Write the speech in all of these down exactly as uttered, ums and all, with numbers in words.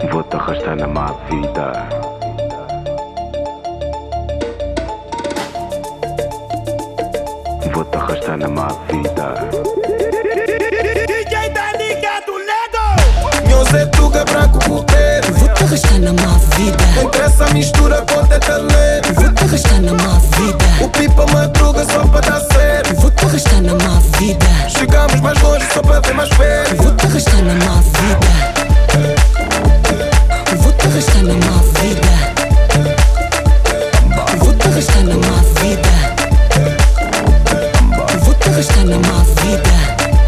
Vou-te arrastar na má vida. Vou-te arrastar na má vida. D J Danica do Lego. Nhos é tuga, branco, puteiro. Vou-te arrastar na má vida. Não interessa a mistura, conta é talento. Vou-te arrastar na má vida. O pipa madruga só para dar certo. Vou-te arrastar na má vida. Chegamos mais longe só para ver mais perto. Vou-te arrastar na má vida. Vou-te arrastar na má vida. Vou-te arrastar na má vida. Vou-te arrastar na má vida.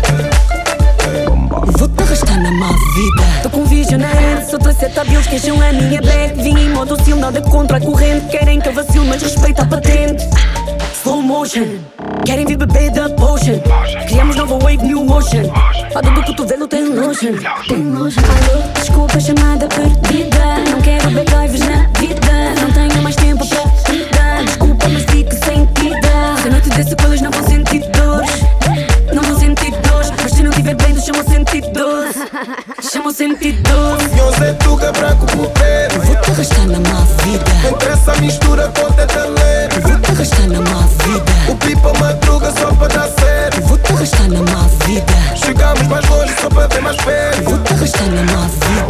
Vou-te arrastar na má vida. Tô com vision na hand, sou dois setabilos, queixam a minha back. Vim em modo hostil, nada contra a corrente. Querem que eu vacilo, mas respeito a patente. Slow motion, querem vir beber da potion. Criamos nova wave, new ocean. Fada do cotovelo tem lotion. Tem lotion. Alô, desculpa a chamada perdida. Não quero backlives na vida. Não tenho mais tempo para lidar. Desculpa, mas fico sentida. Se eu não te der sequelas, não vou sentir dores. Não vou sentir dores. Mas se não estiver bem, do chamo sentir dores. Chamo sentir dores. Nhos é tuga, branco, puteiro. Vou-te arrastar na má vida. Não interessa a mistura, conta é talento. Vou-te arrastar na má vida. O pipa madruga só para dar certo. Vou-te arrastar na má vida. Chegamos mais longe só para ver mais perto. Vou-te arrastar na má vida.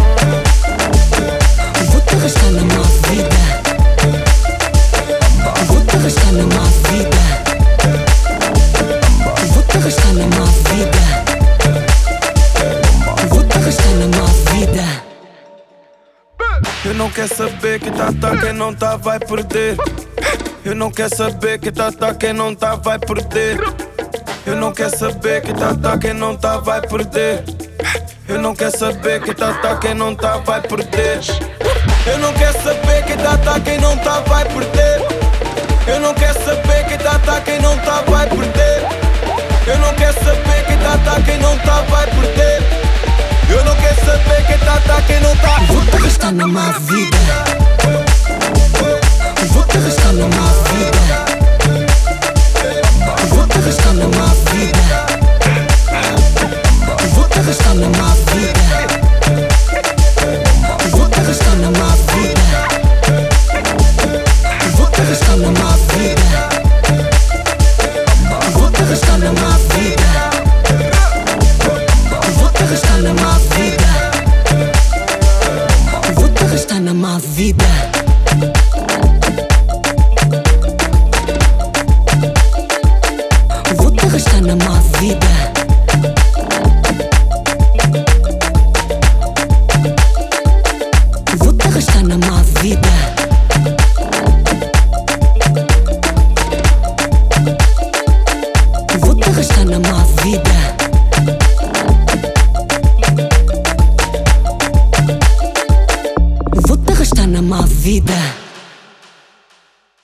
Vou-te arrastar na má vida. Vou-te arrastar na má vida. Vou-te arrastar na má vida. Vou-te arrastar na má vida. Eu não quero saber que tá, tá, quem não tá vai perder. Eu não quero saber que tá, tá, quem não tá vai perder. Eu não quero saber que tá, tá, quem não tá vai perder. Eu não quero saber que tá, tá, quem não tá vai perder. Eu não quero saber que tá, tá, quem não tá vai perder. Eu não quero saber que tá, tá, quem não tá vai perder. Eu não quero saber que tá, tá, quem não tá vai perder. Eu não quero saber que tá, tá, quem não tá. Vou-te arrastar na má vida. Vou-te arrastar na má vida. Vou-te arrastar na má vida. Vou-te arrastar na má vida. Vou-te arrastar na má vida. Vou-te arrastar na má vida. Vou-te arrastar na má vida. Vou-te arrastar na má vida. Vou-te arrastar na má vida. Vou-te arrastar na má vida. Vou-te arrastar na má vida. Vou-te arrastar na má vida. Vou-te arrastar na má vida.